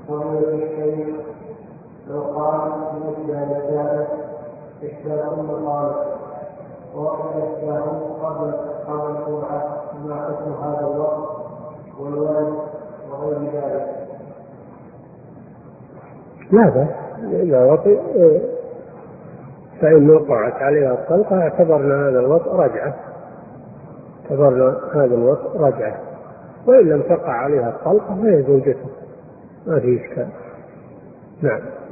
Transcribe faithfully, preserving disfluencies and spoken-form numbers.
ومن الشيء لو قال بالنسبة للثالث إحداث مقالة وإن إحداث قبل قبل الجمعة ما حكم هذا الوقت والوالد وغير ذلك؟ لا بأس إذا وطئ فإن وقعت عليها الطلقة اعتبرنا هذا الوطء رجعة اعتبرنا هذا الوطء رجعة، وإن لم تقع عليها الطلقة فهي زوجته ما في إشكال. نعم.